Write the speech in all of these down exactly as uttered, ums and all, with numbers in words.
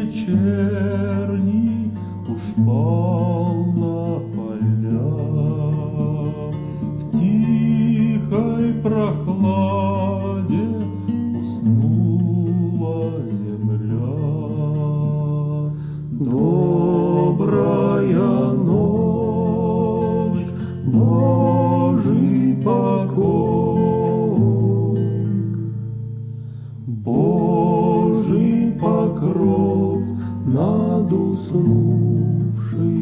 вечерний уж пал на поля. В тихой прохладе уснула земля. Добрая ночь, Божий покой, Божий покров над уснувшей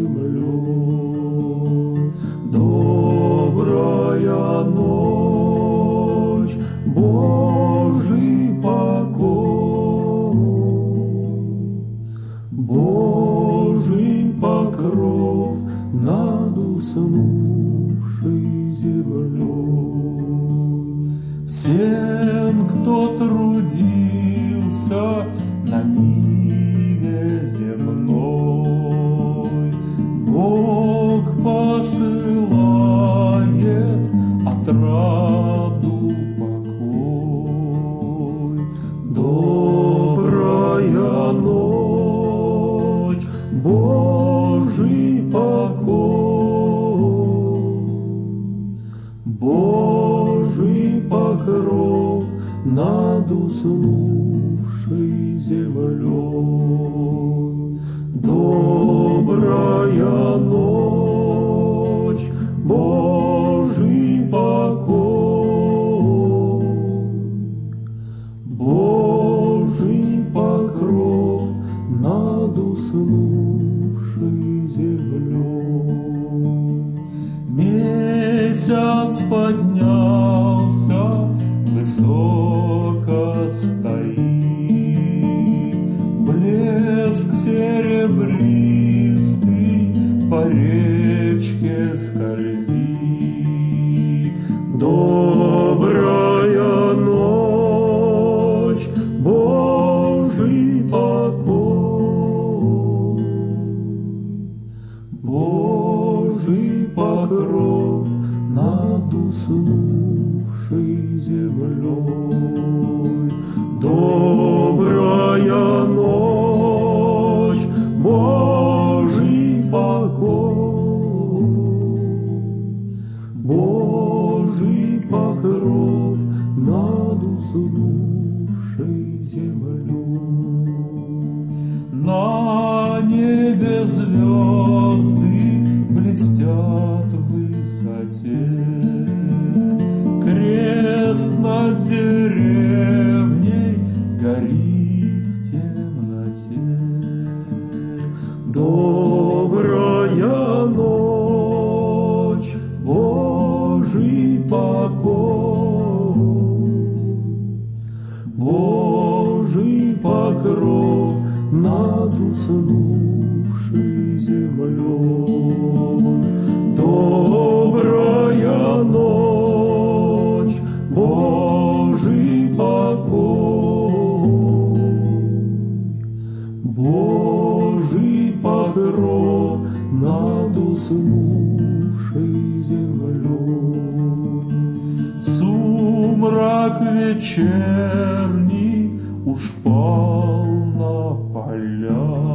землей. Добрая ночь, Божий покой, Божий покров над уснувшей землей. Всем, кто трудился на ниве земной, Бог посылает отраду покой. Добрая ночь, Божий покой, Божий покров над уснувшей землей. Добрая ночь, Божий покой, Божий покров над уснувшей землей. Месяц поднялся, высоко стоит, блеск серебристый по речке скользит. Добрая ночь, Божий покой, Божий покров над уснувшей землей. Добрая ночь, Божий покой, Божий покров над уснувшей землей. На небе звезды блестят в высоте, крест над деревней горит в темноте. Добрая ночь, Божий покой, Божий покров над уснувшей землей. Добрая ночь, Божий покой, Божий покров над уснувшей землей. Сумрак вечерний уж пал на поля.